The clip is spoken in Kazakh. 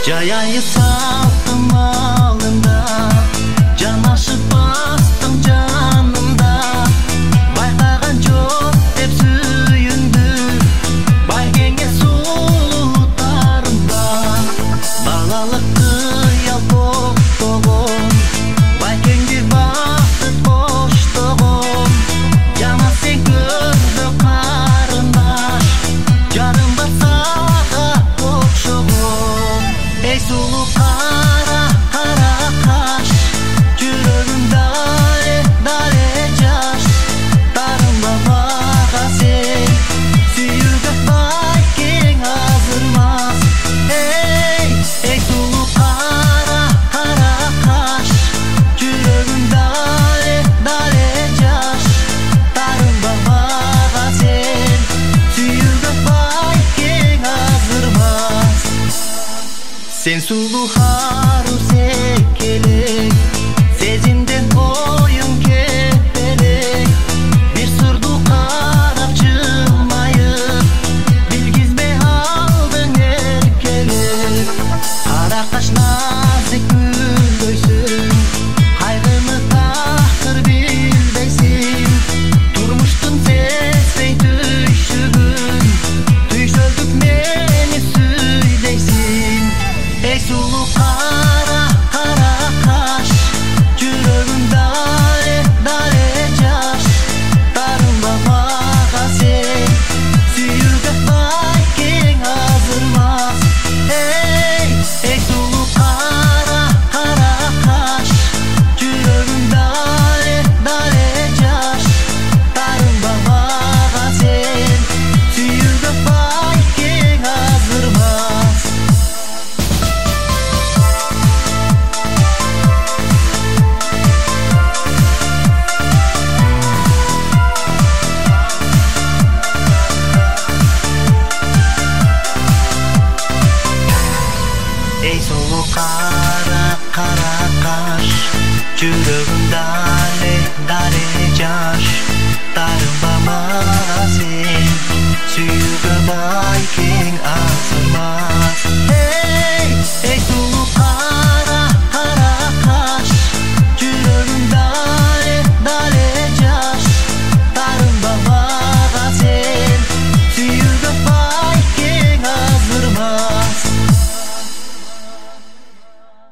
Жаяйы салттым алдында, жанашып бастың жанымда. Байқаған жоқ деп сүйінді, байгенге сұлутарында. Балалық қиял тоқтоғым, байгенге бақыт қоштоғым. Жана сен көрді қарындаш, жарым бар саға оқшоғым. Ей сұлу қара қаш, жүрегім дале жаш. Тарынба баға сен, сүйуге байкең азырмас. Ей сұлу қара қаш, жүрегім дале жаш. Тарынба баға сен, сүйуге байкең азырмас. Сен сұлу хару секелек, сезімден ойың кетпелек. Бір сұрду қарап жылмайып, білгізбей алдың еркелік. Қара қаш назик гүлдөйсің, қайғыны тақыр білбейсің. Тұрмыштың сезбей түйшігін, түйшөлдік мені сүйдейсің. Ей сұлу қара қаш, жүрегім дале жаш. Тарынба баға сен, сүйуге байкең азырмас. Ей сұлу қара қаш, жүрегім дале жаш. Тарынба баға сен, сүйуге байкең азырмас. Ей сұлу қара қаш, жүрегім